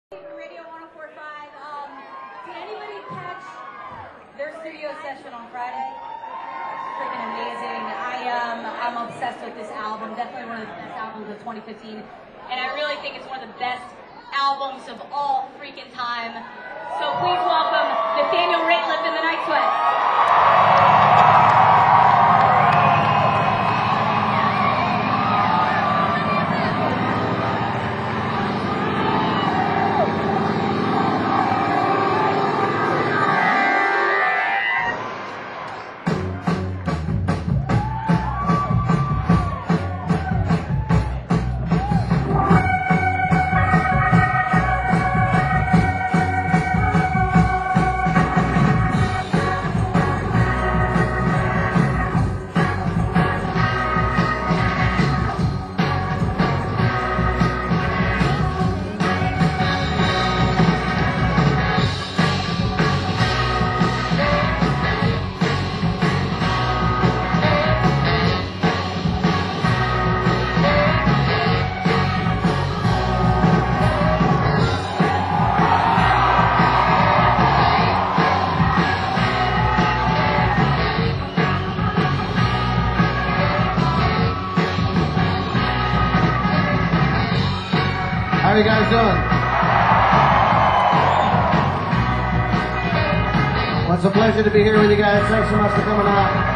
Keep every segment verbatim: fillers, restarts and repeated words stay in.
From Radio one oh four point five. Um, did anybody catch their studio session on Friday? Freaking amazing. I um, I'm obsessed with this album. Definitely one of the best albums of twenty fifteen, and I really think it's one of the best albums of all freaking time. So please welcome Nathaniel Rateliff and the Night Sweats. How are you guys doing? Well, it's a pleasure to be here with you guys. Thanks so much for coming out.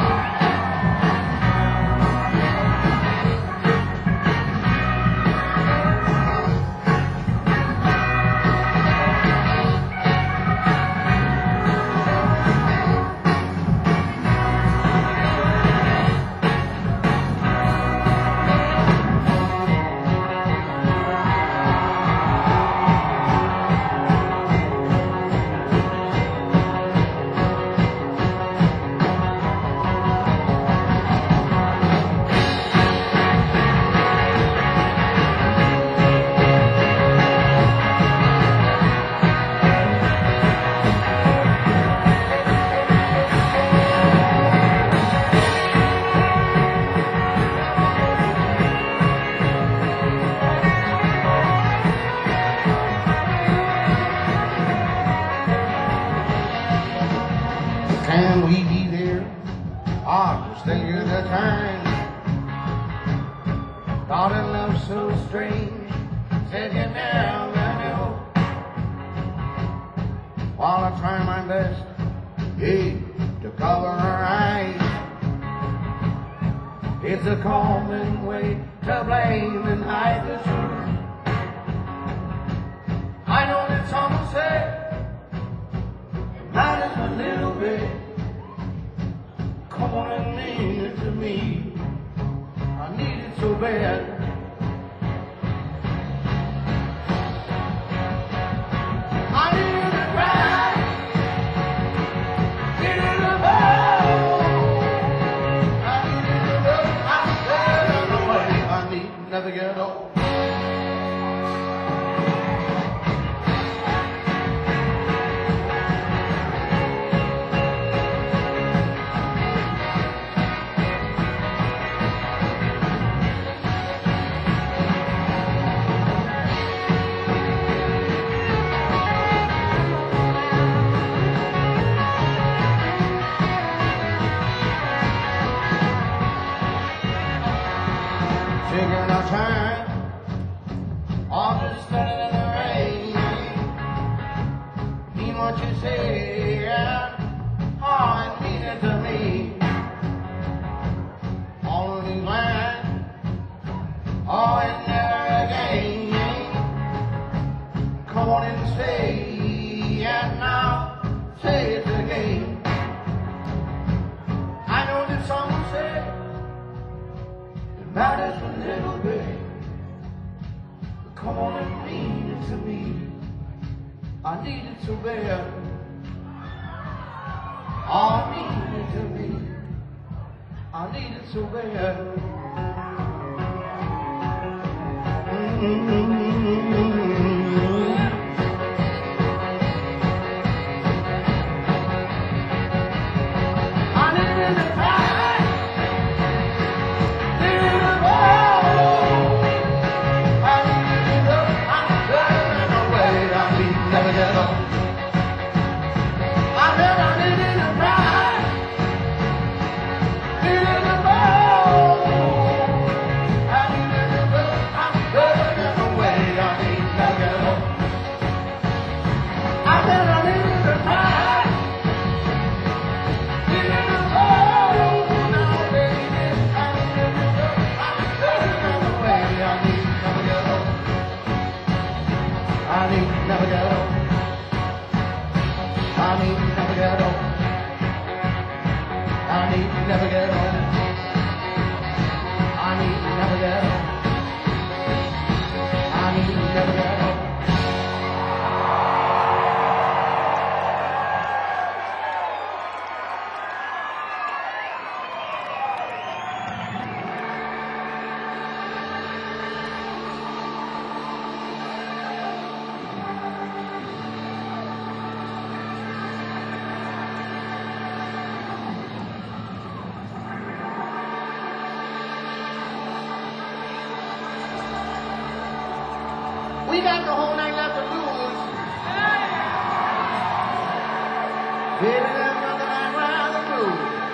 Can we be there? I just think of the time. Thought it love so strange. Said you never know. While I try my best, hey, to cover her eyes. It's a common way to blame and hide the truth. I know that some say not a little bit. Come on and mean it to me. I need it so bad. I need it to cry. Need it to hold. I need it to look. I'm glad the way I need never get old. Taking our time, all just standing in the rain. Mean what you say, yeah. Oh, and mean it to me. All of these lines, oh, and never again. Come on and say, yeah, now say it again. I know that someone said matters a little bit. Come on and mean it to me. I need it so bad. I need it to me. I need it so bad. Mm-hmm. I need it to cry. I need it to look. I'm glad in a way. I need never get old. I need never get old. I need never get old. I need never get old. I need never get old. We got the whole night left to lose. Baby, there's nothing I'd rather do.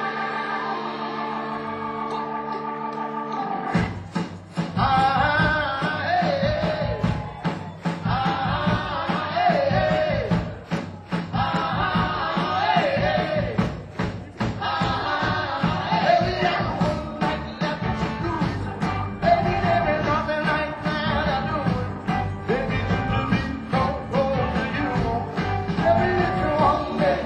Ah, hey, hey. Ah, hey, hey. Ah, hey, hey. Ah, hey, we got the whole night left to lose. Baby, there is nothing I'd rather do. Baby, to me, don't go to you. Every little one day,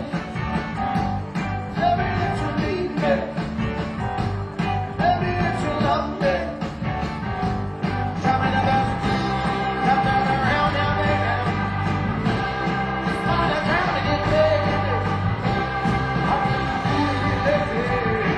every little need day, every little love day. Tell me the best, come down around now, baby. It's not a time to get ready. I'm just ready.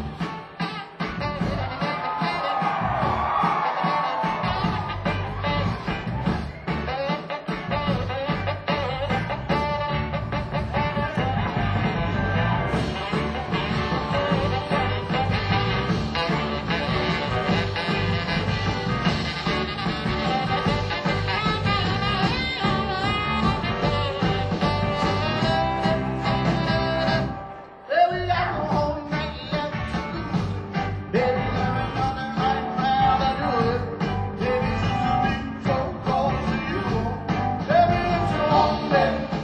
Well, we got the whole night left to lose. Baby, there ain't nothing I'd rather do. Baby, to me, so close to you. Every little want me,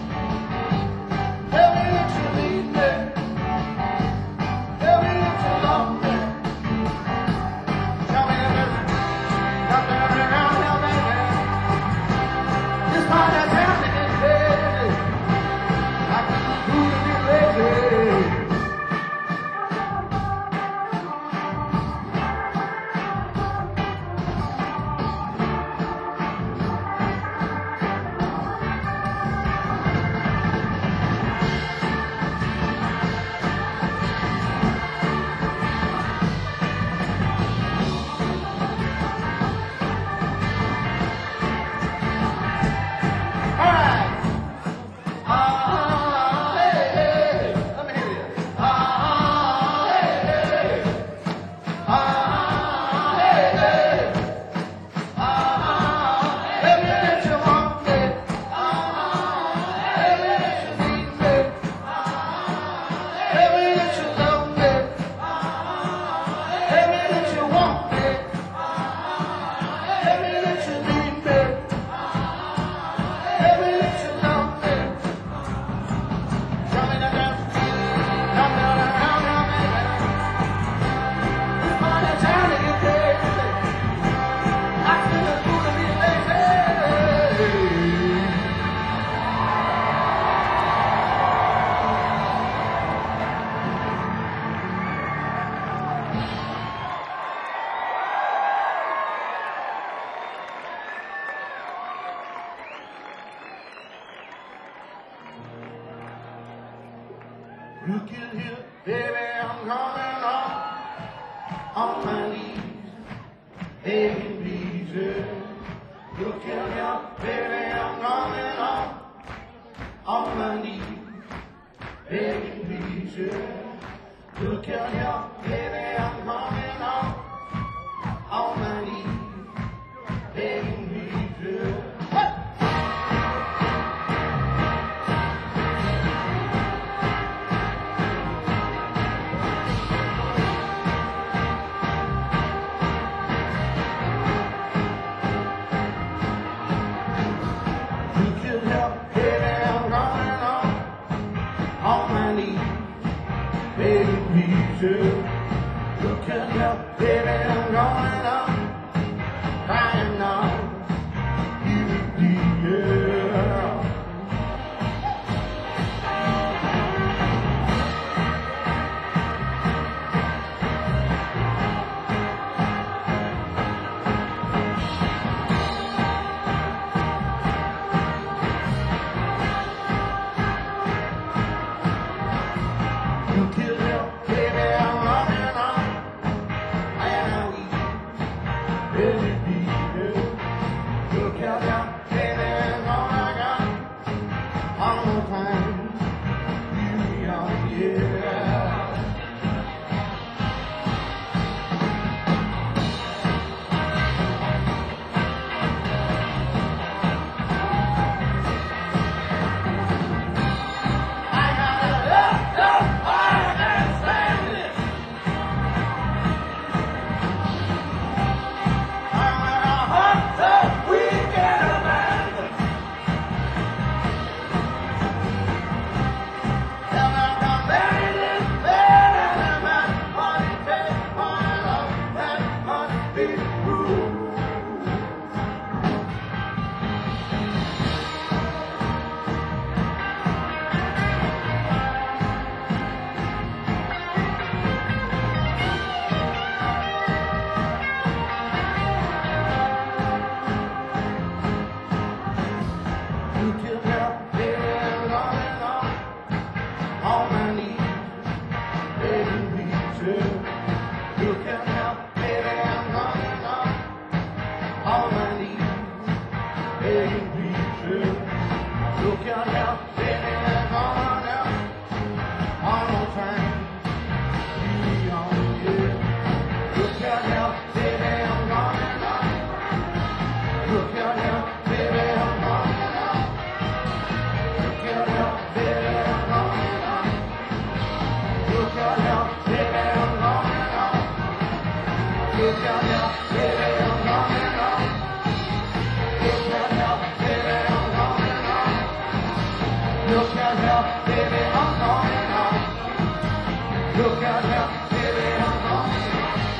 every little need me, every little love me. Tell me the best, come down around now, baby. It's not that time to get ready. I can do to be lazy. All right. Ah, hey, hey. Let me hear you. Ah, hey, hey. Ah, hey, hey. Ah, every little want me. Ah, every little need me. Ah, every little love me. Ah, every little want me. Ah, every little need me. Ah, every little love me. Tell me the best, come down around now, baby. It's not that time to get ready. I feel it's good to be lazy. You can hear, baby, I'm coming on, on my knees, begging Jesus. You can hear, baby, I'm coming on, on my knees, begging Jesus. You can hear, baby, I'm coming on, on my knees, begging Jesus. Hey! You can help, baby, I'm coming on, on my knees, begging Jesus. You can help, baby, I'm coming on, crying now, you need, yeah. can help, baby, I'm going on, on my knees, begging please. You can help, baby, I'm going on, on my knees, begging please. You can help, baby, I'm going on, one more time. Be on you. You can help, baby, I'm going on. You can help, baby, I'm going on. You can help, baby, I'm going on. You can help, baby, I'm going on. You can help, baby, I'm going on. You can help, baby, I'm going on. You can help, baby, I'm going on. You can help, baby, I'm going on.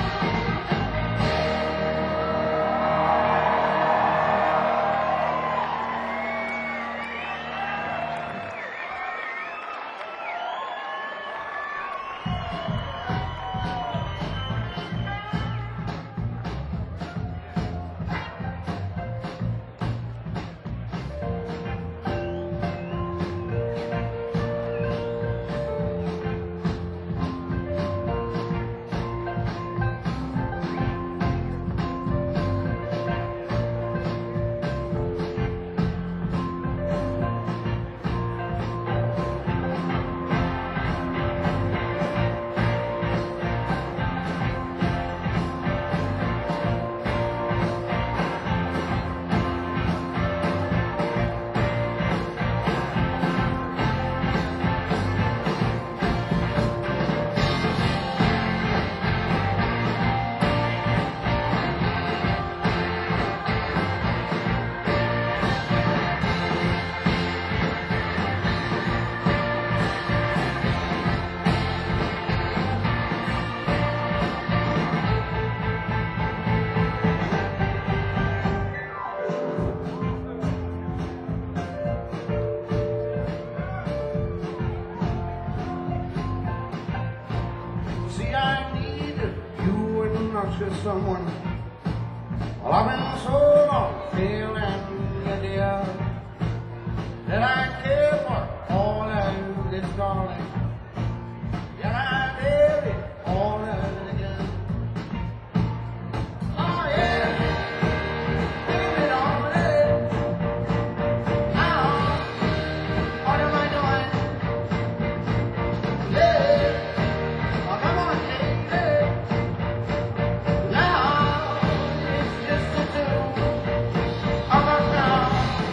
See, I need you and not just someone. Well, I've been so long feeling you, dear, that I care for all of this, darling. Yet I did it all of it again. Oh, yeah, baby, don't let. Now, what am I doing? Yeah. Oh, come on, baby. Now it's just the two of us now.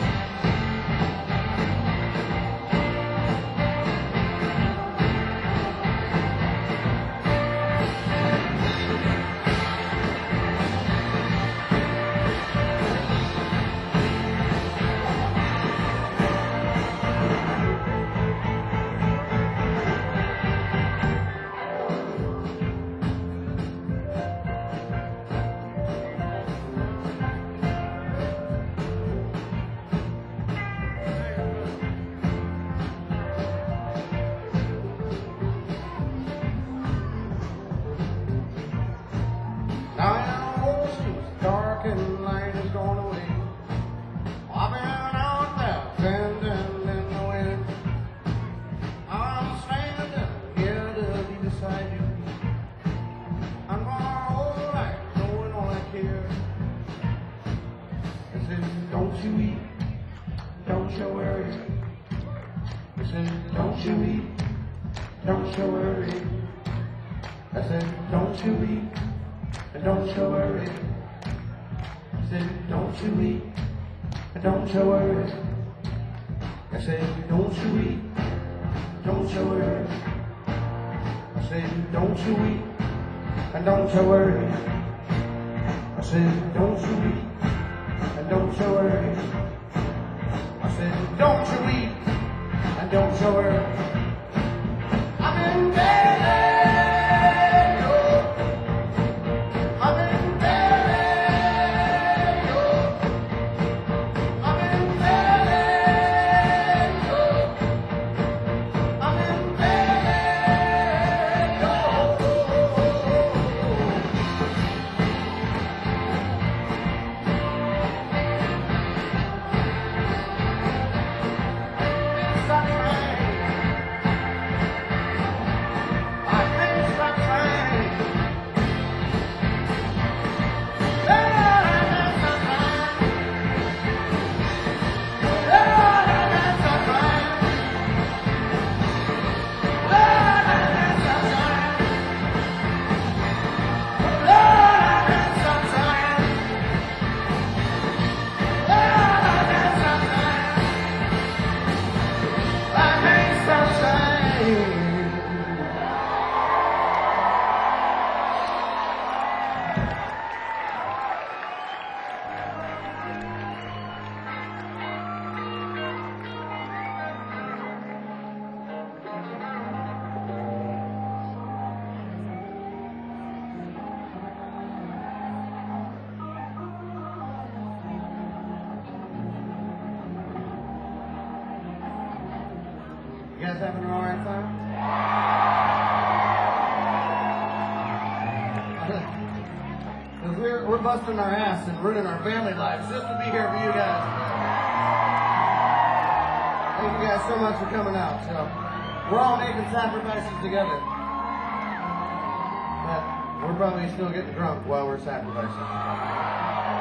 Now the ocean's dark and light is gone away. I've been out there bending in the wind. I'm standing here to be beside you. I'm my whole life knowing all I care. I said, don't you eat, don't you worry. I said, don't you eat, don't you worry. I said, don't you eat. And don't you worry. I said, don't you eat. And don't you worry. I said, don't you eat. Don't you worry. I said, don't you eat. And don't you worry. I said, don't you eat. And don't you worry. I said, don't you eat. And don't you worry. I've been begging. guys having an all right time? Because we're, we're busting our ass and ruining our family lives just to be here for you guys. Thank you guys so much for coming out. So we're all making sacrifices together. But we're probably still getting drunk while we're sacrificing.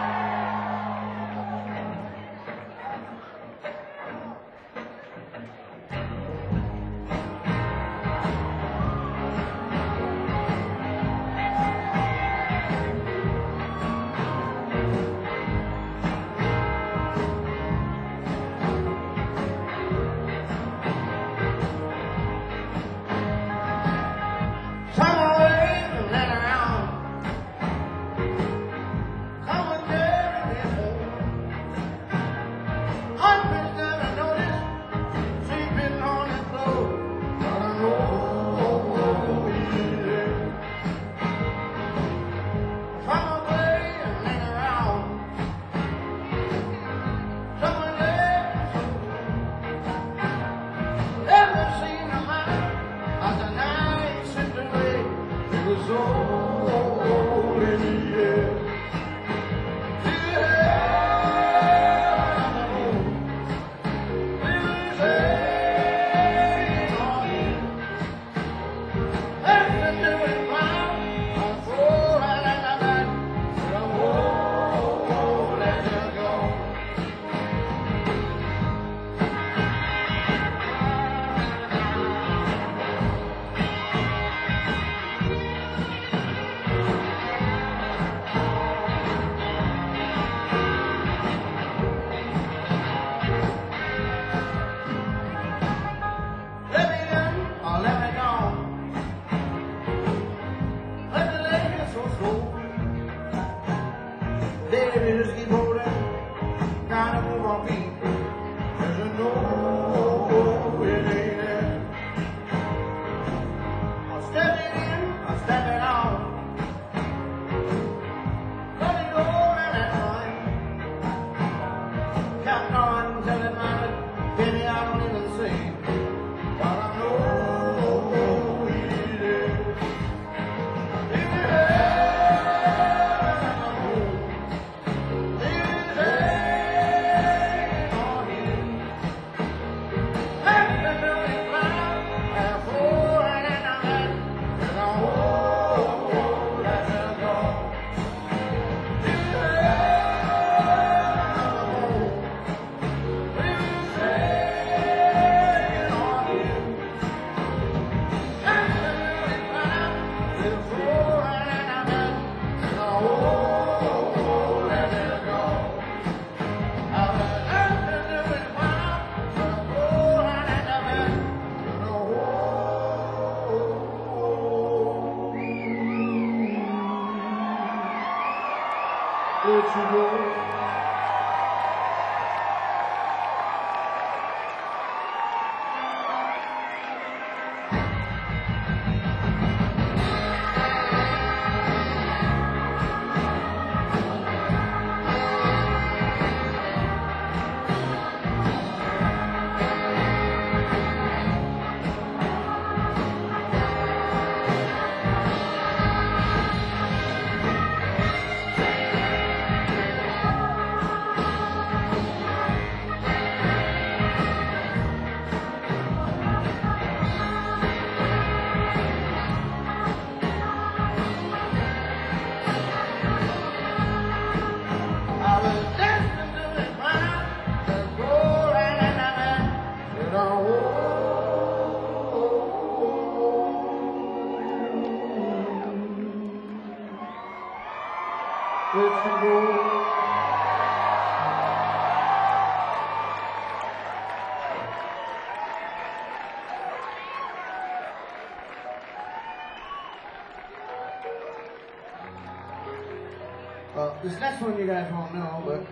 Uh, this next one you guys won't know, but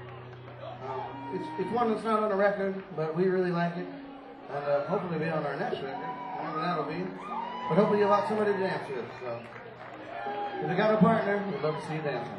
uh, it's, it's one that's not on the record, but we really like it. And uh, hopefully be on our next record, whenever that'll be. But hopefully you'll have somebody to dance with. So if you got a partner, we'd love to see you dancing.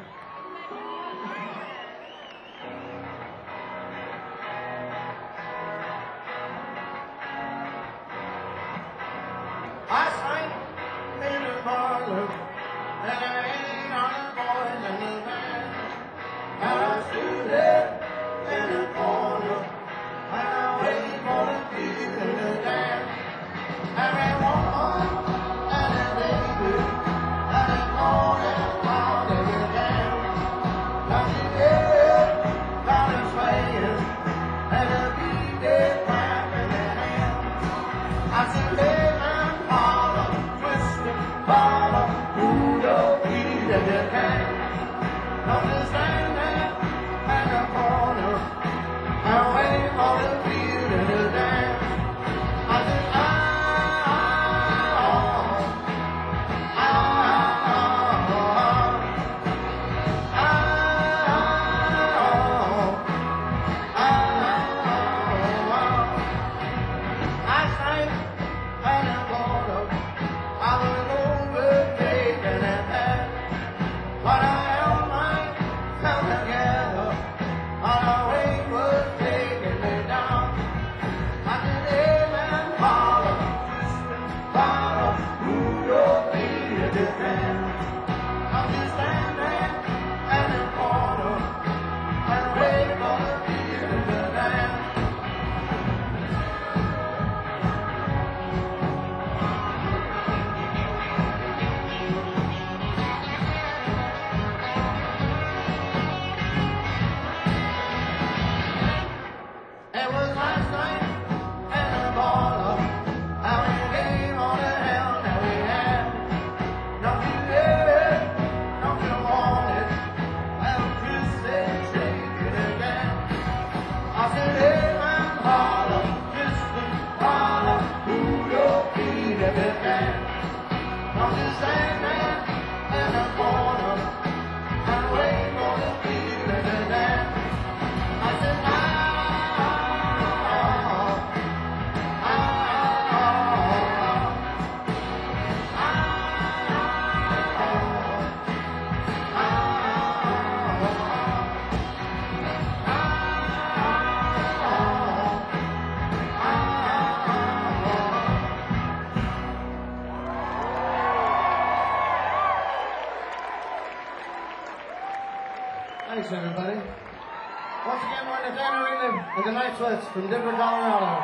and the Night Sweats from Denver, Colorado.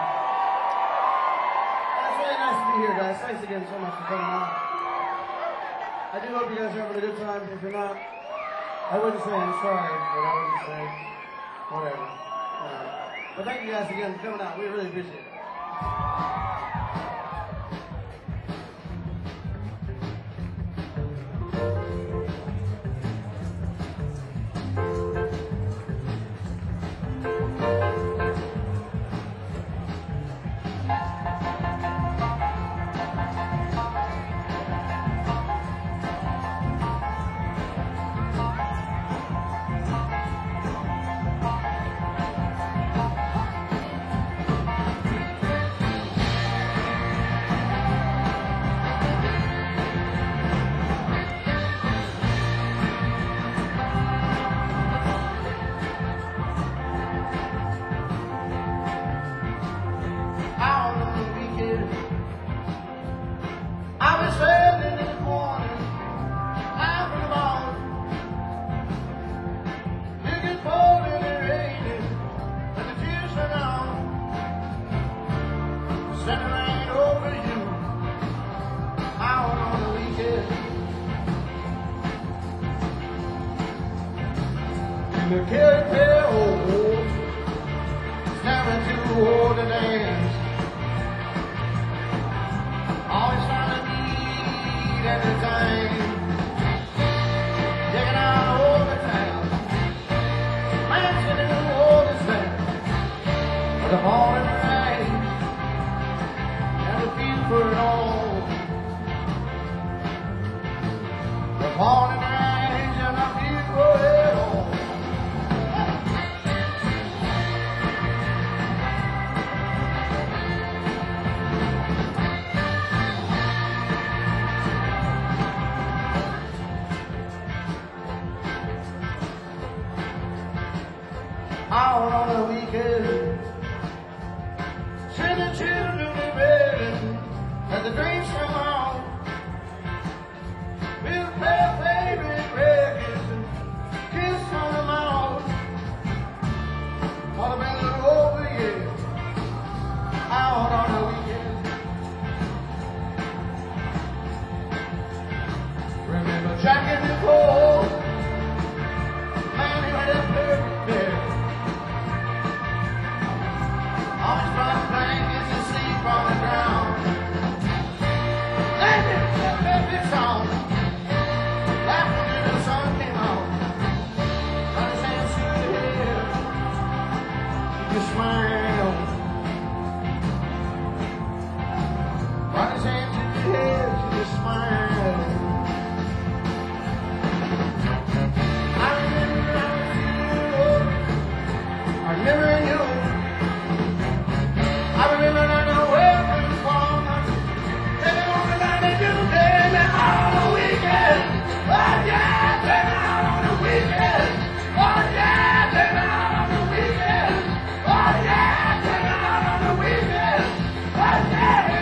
It's really nice to be here, guys. Thanks again so much for coming out. I do hope you guys are having a good time. If you're not, I wouldn't say I'm sorry, but I wouldn't say whatever. Uh, but thank you guys again for coming out. We really appreciate it. The kid pair old, never too old to dance. Always trying to meet at the time, taking out all the town. Man's in the oldest man, with a ball in the rain, and the feel for it all. The ball in the rain, and I feel for it all. Out on the weekend, sending children to bed as the dreams come on. We'll play favorite records and kiss on the mouth. While the band is over, yeah. Out on the weekend. Remember Jack and Nicole, man, he had a perfect bed. Always brought blankets to sleep on the ground. Then it was a perfect song. Laughing till the sun came out. Got his hands to the head. He just smiled. Got his hands to the head. He just smiled. I remember I was you. I remember you. I remember I know where we from. Taking on the line and you came out on the weekend. Oh yeah, came out on the weekend. Oh yeah, came out on the weekend. Oh yeah, came out on the weekend. Oh yeah.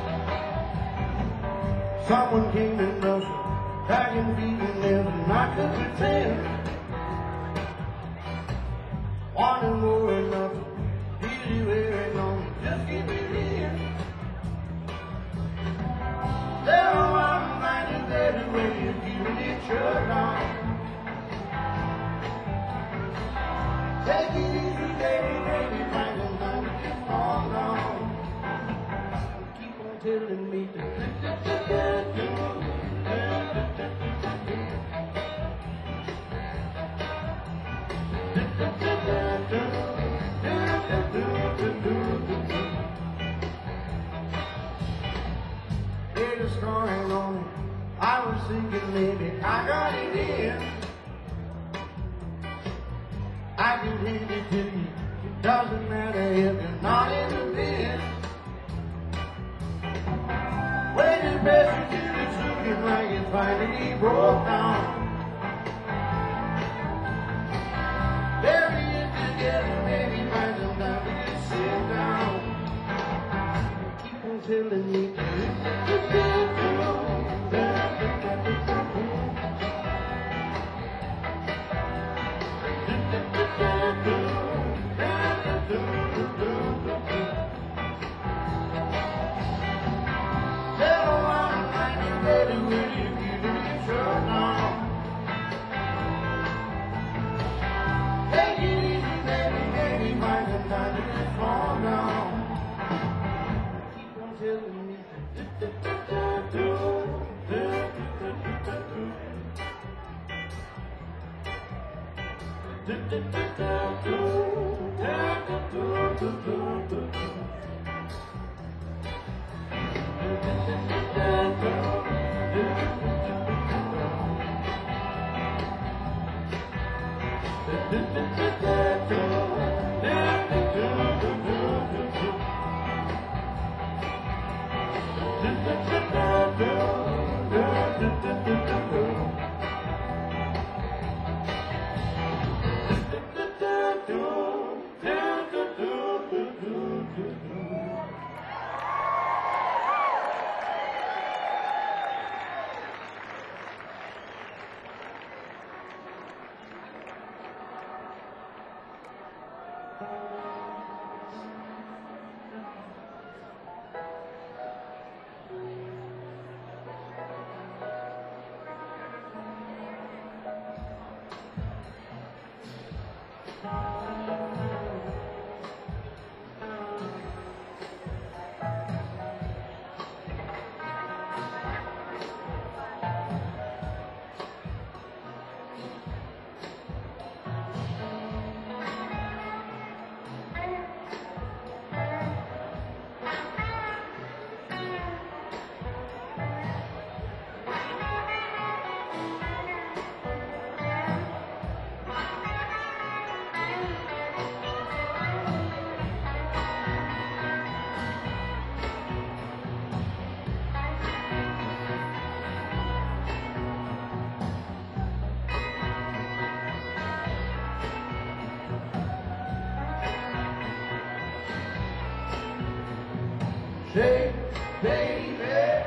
Someone came in motion, back in feet and limbs, and I could pretend. Wanting more or nothing, easy wearing on, just keep it in. There are one night is every way you're keeping it shut down. Take it easy, baby, baby, find some time to just calm down. Keep on telling me to It is going on. I was thinking maybe I got it in. I can hand it to you. It doesn't matter if you're not in the biz. When the best you do is looking like it's finally broke down. Bury it together, maybe find some time to just sit down. Keep on telling me to shake, baby.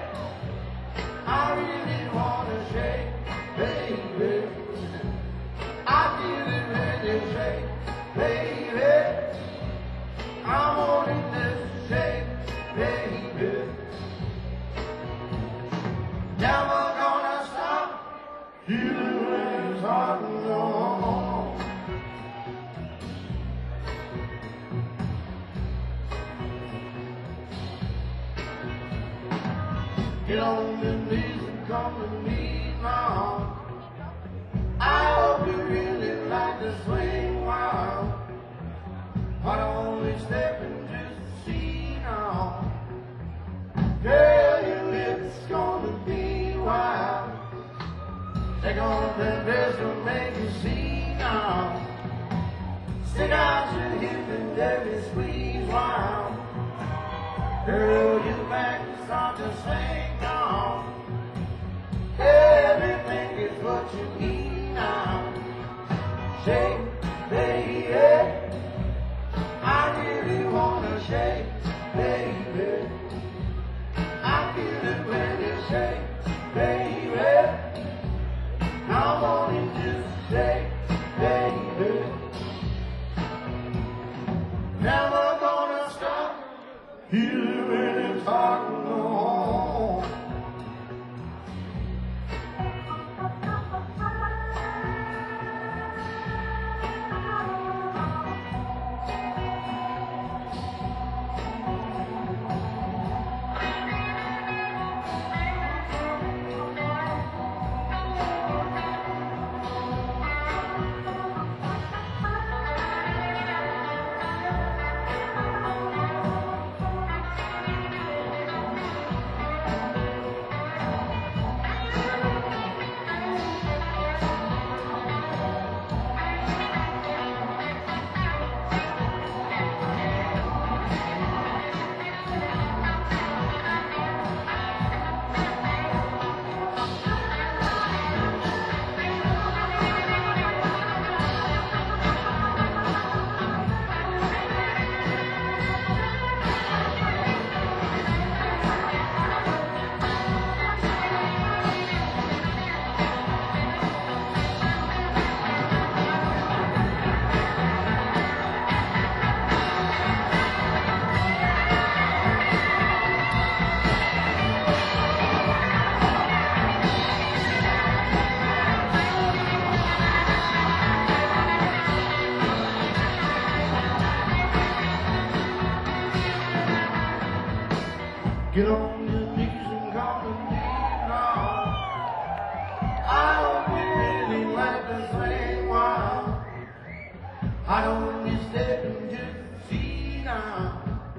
I really wanna shake, baby. I feel it when you shake, baby. I'm wanting this shake, baby. Never gonna stop feeling when it's hard to know. Get on your knees and come to me now. I hope you really like to swing wild. But only step into the sea now. Girl, your lips gonna be wild. Take on that dress will make you see now. Stick out your hip and let me squeeze wild. Girl, your back is start to swing now. Everything is what you need now. Shake, baby. I really wanna shake, baby. I feel it when you shake, baby. I want it to baby. Never gonna stop you when it's hard to know. Get on your knees and call me now. I hope you really like to sing wild. I don't be stepping to see now.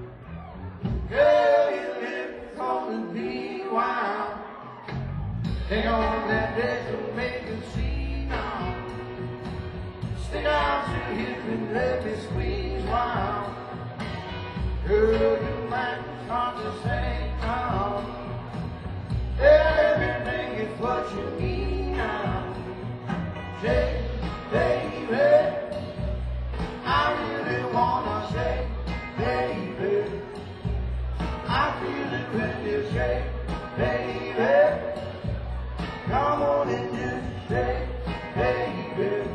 Girl, your lips gonna be wild. Take on that dress and make it see now. Stick out your hip and let me squeeze wild. Girl, you might start to say now. Everything is what you need now. Say, baby, I really wanna say, baby, I feel it when you say, baby, come on and just say, baby,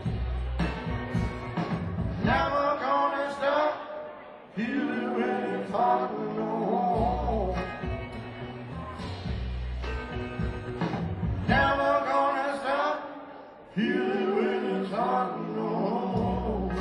never gonna stop. You really thought to know. Never gonna stop. You really thought to know.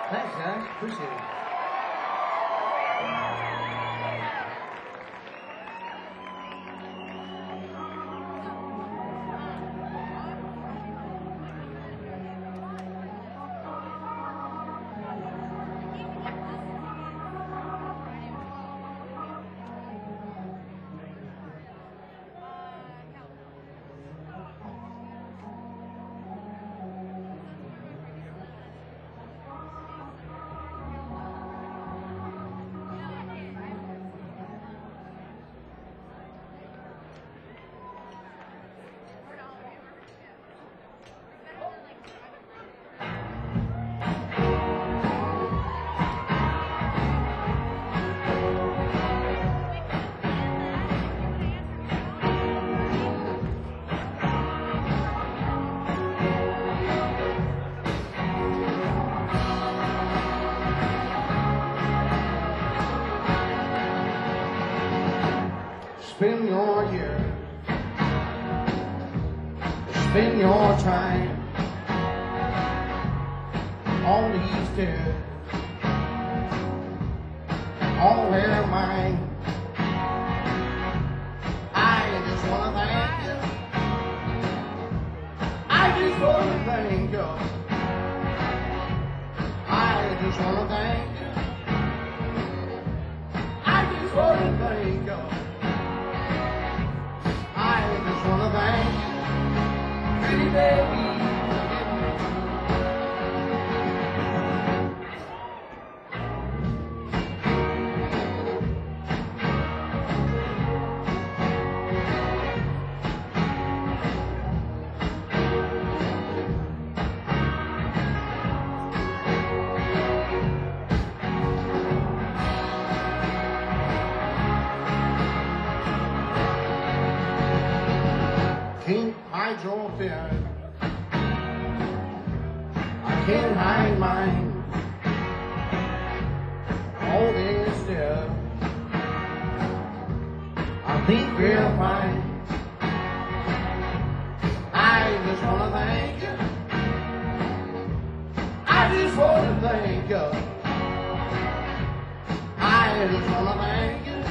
Thanks, guys. Appreciate it. Spend your years, spend your time on these stairs, all their mine. I just wanna thank you. I just wanna thank you. I just wanna thank you. I just wanna thank you. I just wanna thank you, pretty baby. Can't hide your fear, I can't hide mine. All this stuff, I think we're fine. I just wanna thank you. I just wanna thank you. I just wanna thank you.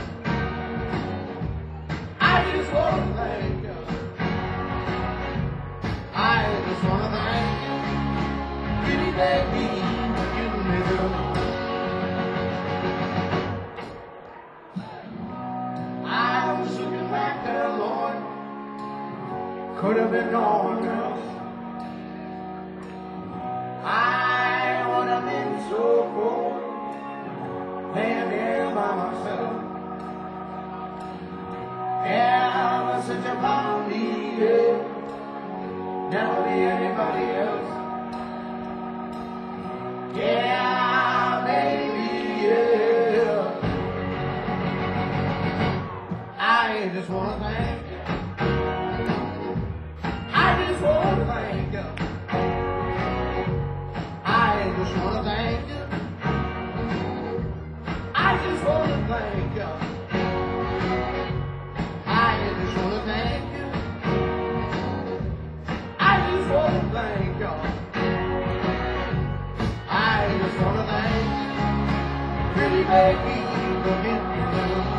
I just wanna thank you. I just wanna thank you, pretty baby, for giving me the I was looking back there, Lord, could have been no one else. I would have been so cold, laying here by myself. Yeah, I was such a lonely, yeah. Never be anybody else. Yeah, baby, yeah. I just wanna thank you. I just wanna thank you. I just wanna thank you. I just wanna thank you. I just wanna thank you. I just wanna thank you. I just wanna thank you, pretty baby, for giving me the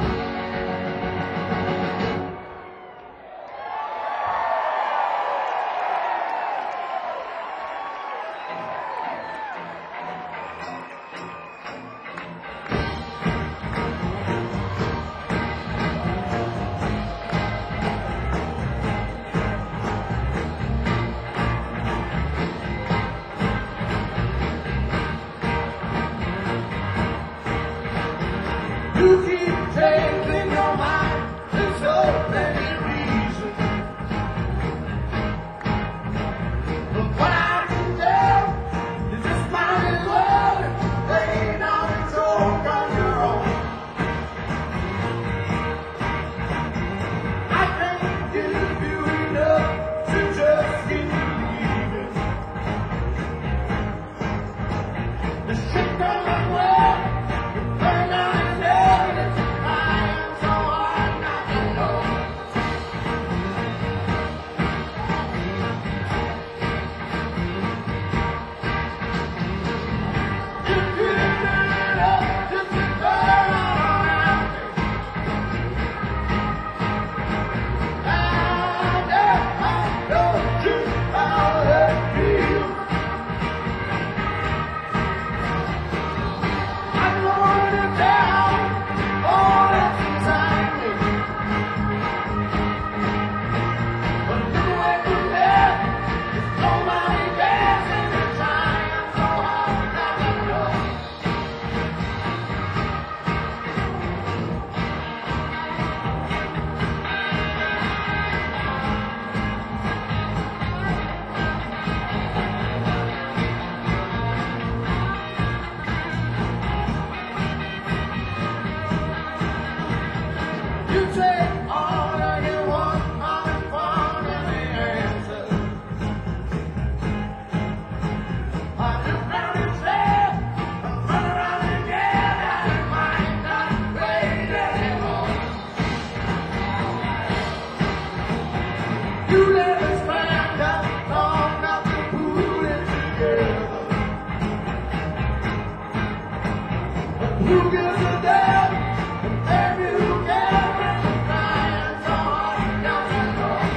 Who gives a damn? And baby, who cares when you're crying so hard down that road?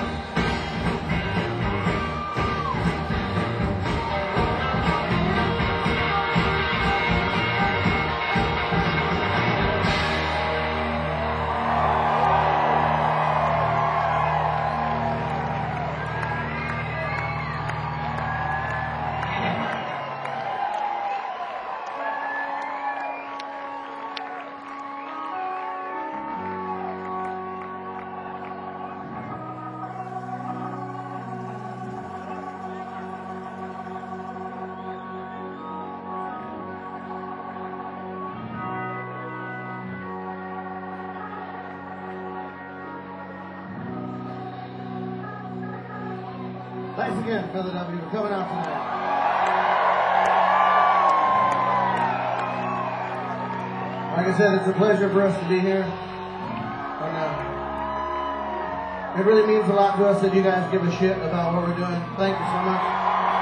Thanks again, Philadelphia, for coming out tonight. Like I said, it's a pleasure for us to be here. And, uh, it really means a lot to us that you guys give a shit about what we're doing. Thank you so much.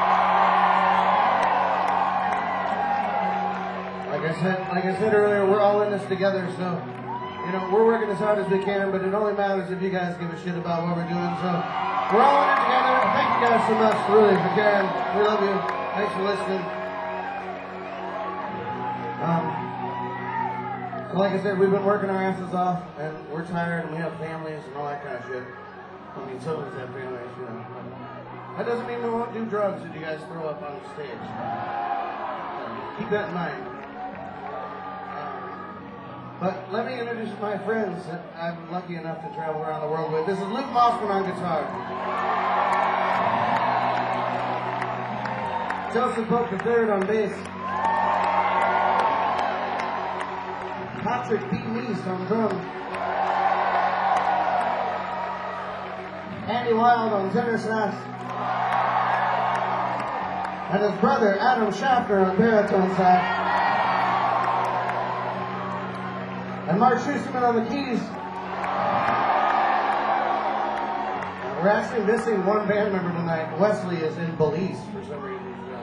Like I said, like I said earlier, we're all in this together, so you know we're working as hard as we can. But it only matters if you guys give a shit about what we're doing. So we're all in it together. Thank you guys so much, really, for caring. We love you. Thanks for listening. Um, so like I said, we've been working our asses off, and we're tired, and we have families and all that kind of shit. I mean, some of us have families, you know. That doesn't mean we won't do drugs if you guys throw up on the stage. So keep that in mind. But let me introduce my friends that I'm lucky enough to travel around the world with. This is Luke Mossman on guitar. Joseph Pope the third on bass. Patrick P. Neese on drums. Andy Wild on tenor sax. And his brother Adam Schaffer on baritone sax. And Mark Schusterman on the keys. We're actually missing one band member tonight. Wesley is in Belize for some reason.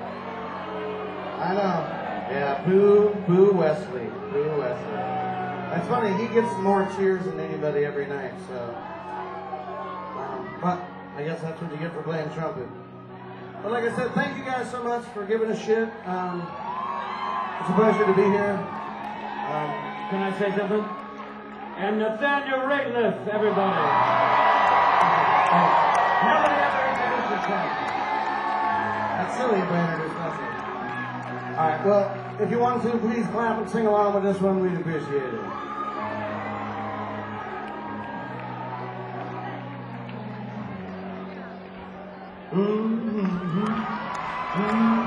I know. Yeah, boo, boo Wesley. Boo Wesley. It's funny, he gets more cheers than anybody every night, so. Um, but I guess that's what you get for playing trumpet. But like I said, thank you guys so much for giving a shit. Um, it's a pleasure to be here. Um, Can I say something? And Nathaniel Rateliff, everybody. Nobody ever introduced himself. That's silly if I introduced myself. Alright, well, if you want to, please clap and sing along with this one. We'd appreciate it. Mm-hmm. Mm-hmm.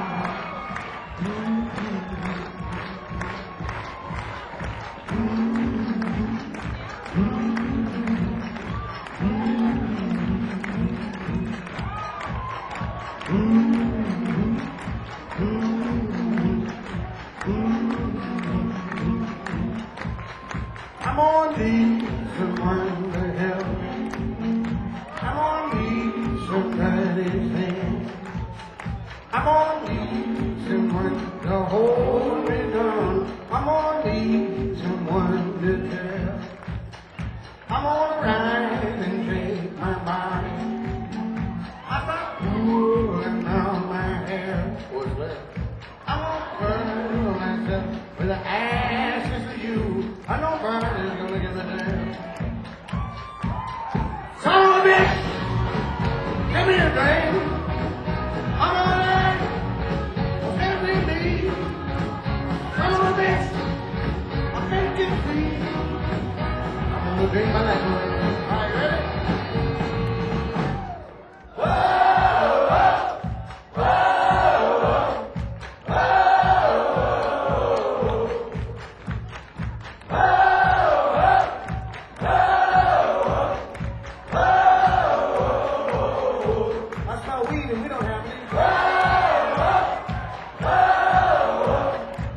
I'm on these and wonder hell. I'm on these and Friday's thing. I'm on these and wonder hold me down. I'm on these and wonder tell. I'm gonna ride and shake my body. I thought pulling out my hair was left. I'm gonna burn myself with the ashes of you. I know nobody's gonna give a damn. Son of a bitch! Give me a drink! I'm alright! Every day! Son of a bitch! I can't get free! I'm gonna drink my life away. Are you ready?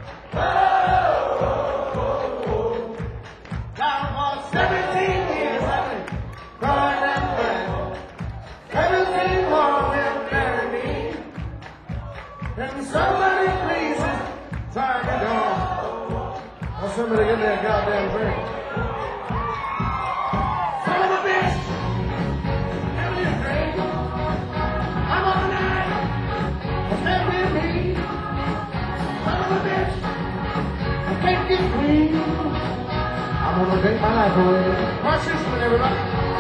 seventeen years somebody give me a goddamn drink. Son of a bitch! Give me a drink. I'm on the night. Stay with me. Son of a bitch! I can't get clean. I'm gonna drink my life away. Watch this one, everybody.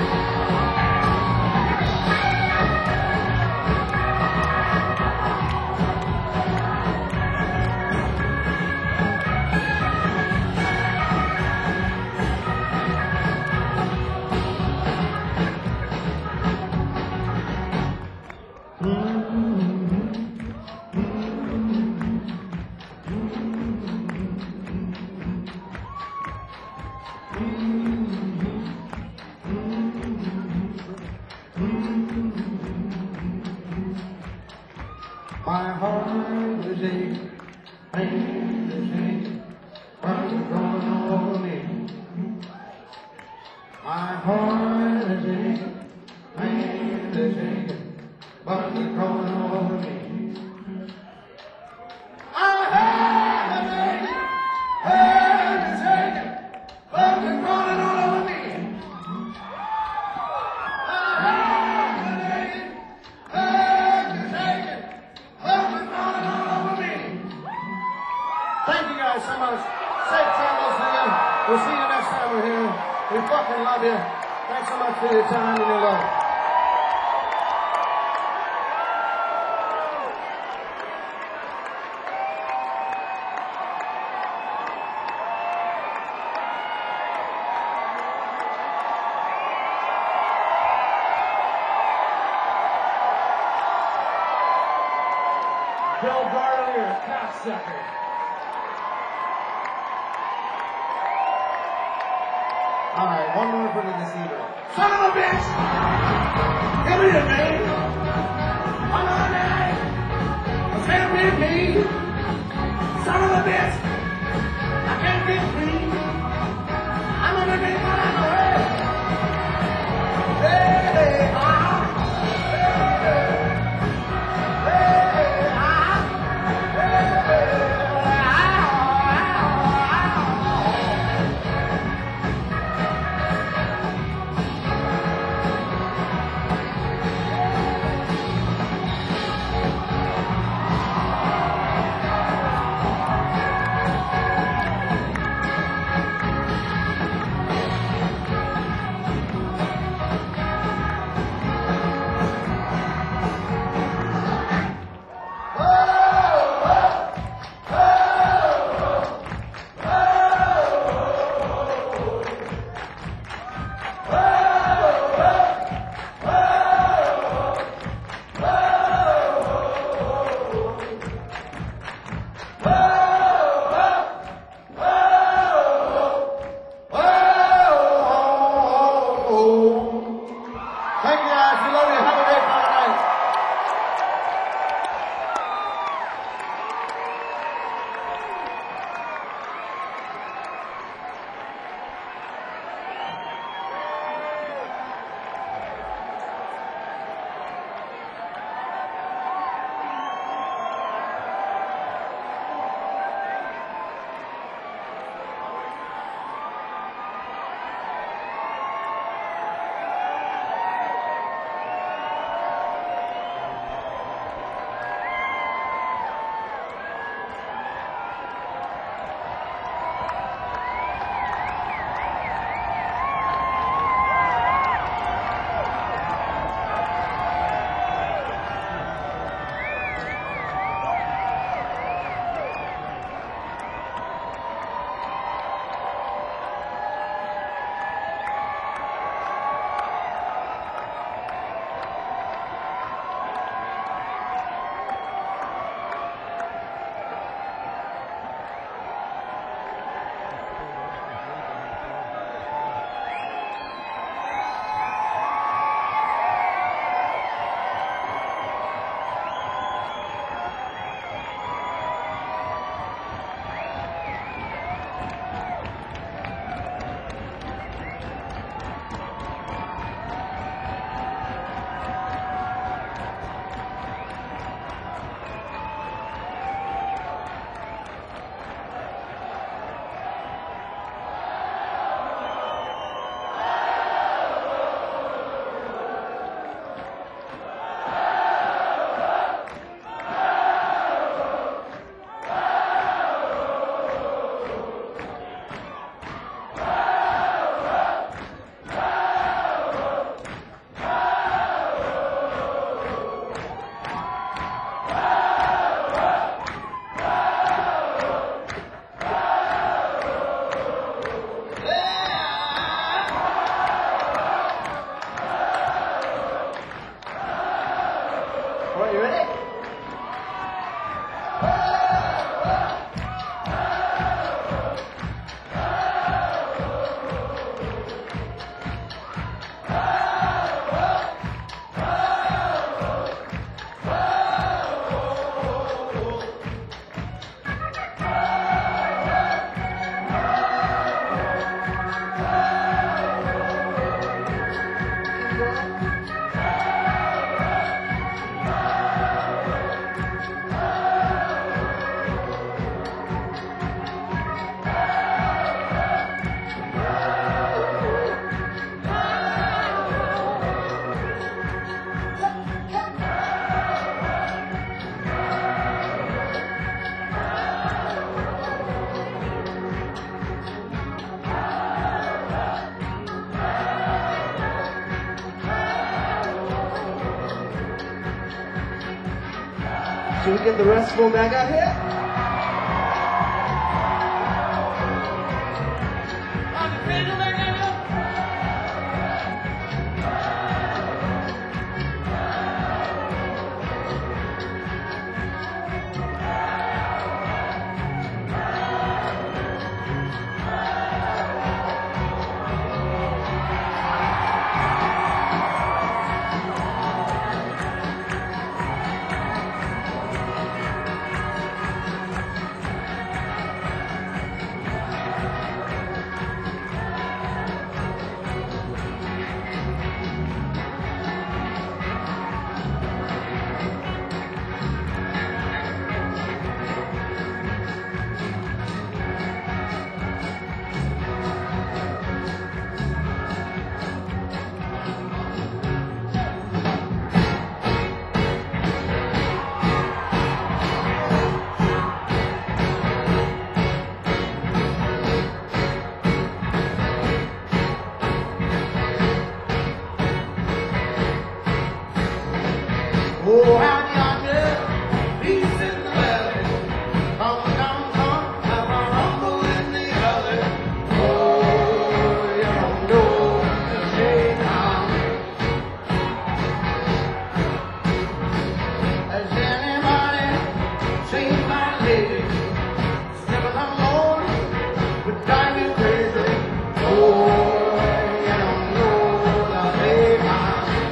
My heart is aching, pain is aching, what's going over me? My heart is aching, pain is aching, what's going over me? My heart is aching, pain is aching, what's going over me? My heart is aching, pain is aching. Thank you guys so much. Safe travels to you. We'll see you next time we're here. We fucking love you. Thanks so much for your time and your love. Bill Gardner, cocksucker. All right, one more for the deceiver. Son of a bitch! Give me a name. One more name. Can't be me. Son of a bitch! I can't be free. I'm gonna be my way. Hey, hey, ah. Should we get the rest of them back out here? Oh, out yonder, peace in the valley. Come down, come, have a rumble in the alley. Oh, you don't know the shade now. Has anybody seen my lady sniffing her moan with diamond crazy? Oh, you don't know the shade now.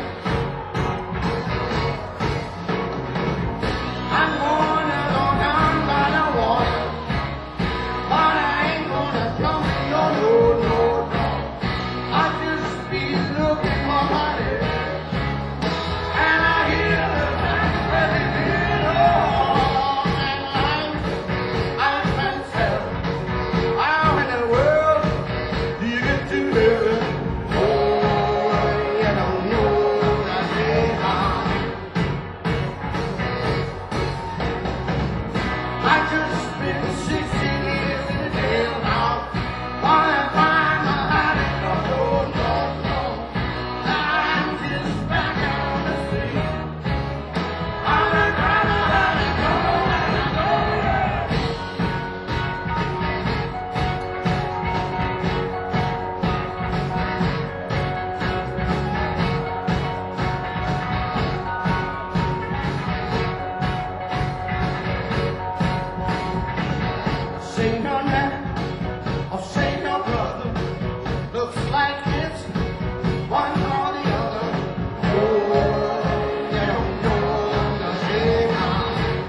I'm gonna go down by the water, but I ain't gonna jump in your no, no, no. I'll just be looking for money, and I hear the man really feel oh, and I, I myself, how in the world do you get to heaven? Oh, you don't know that they are. I just spent sixteen years in the jailhouse, wanna find my heart in the no, no, no. I'm just back on the street. I'm a driver, let me go, let me go, yeah. Say your name, or say your brother. Looks like it's one or the other. Oh, you don't know the shade now.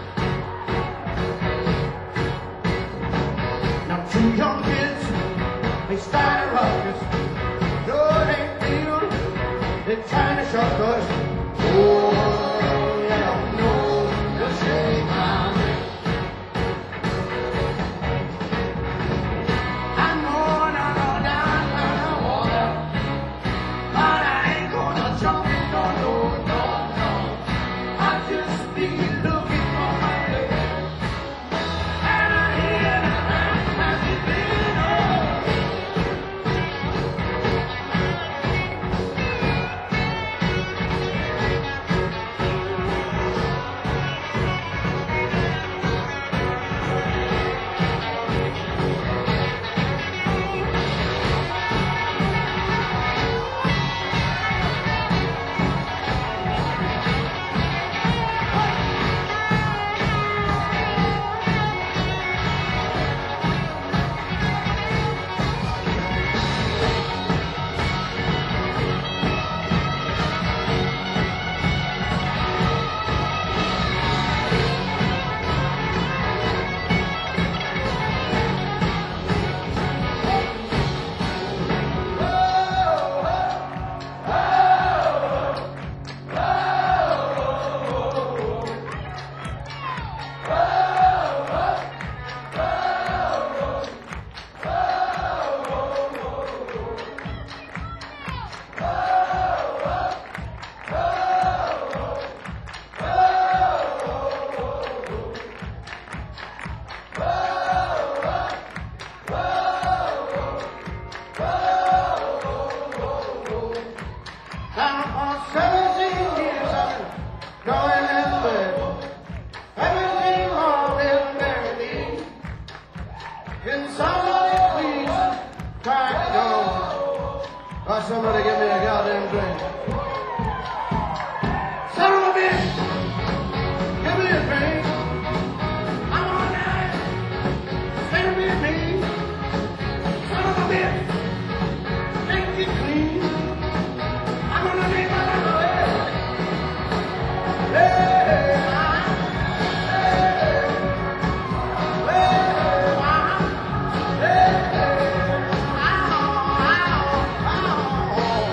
Now two young kids, they started a ruckus. No, they feel they're trying to shut us. Oh, you don't know the shade now. I'm gonna go down by the water, but I ain't gonna jump in no, no, no, no. I'll just be looking for my lady, and I hear the man as he been oh. Why somebody give me a goddamn drink? Son of a bitch, give me a drink. I'm on night. Say to me, me. Son of a bitch, can't get clean. I'm gonna leave my life away. Hey, ah, hey, hey, ah, hey, ow, ow, ow.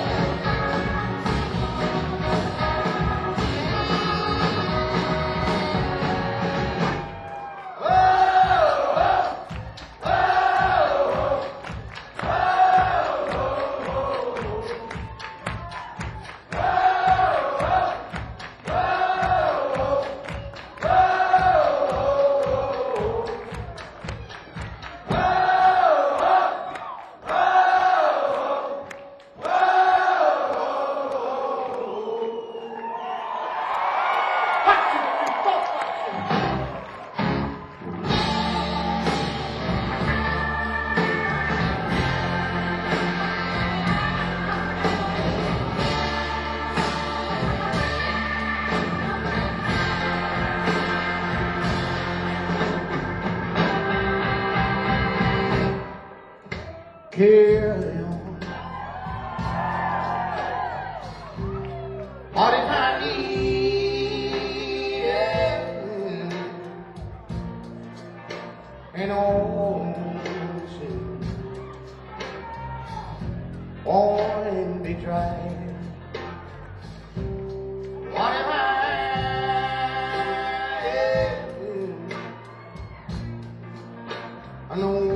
Carry on. All the time need, yeah. And all sin, born and betrayed. What am I? Yeah. I know.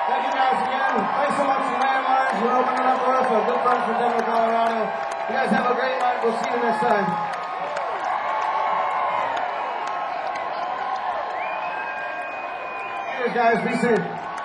Thank you guys again. Thanks so much to Landmarks. We're opening up for us. Our good friends from Denver, Colorado. You guys have a great night. We'll see you next time. Cheers, guys. Be safe.